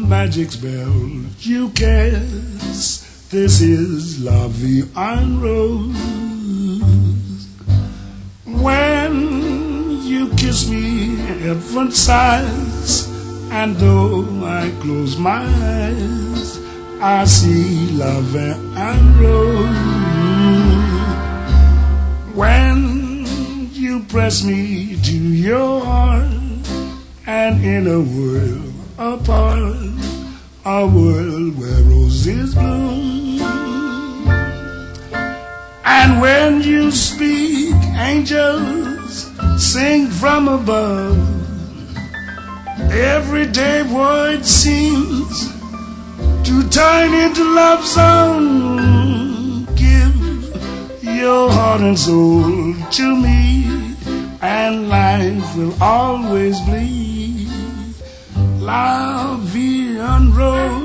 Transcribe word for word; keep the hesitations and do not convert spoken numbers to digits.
magic spell you cast. This is La Vie en Rose. When you kiss me, heaven sighs, and though I close my eyes, I see La Vie en Rose. When you press me to your heart, and in a world apart, a world where roses bloom, and when you speak, angels sing from above. Everyday void seems to turn into love song. Give your heart and soul to me, and life will always be La Vie en Rose.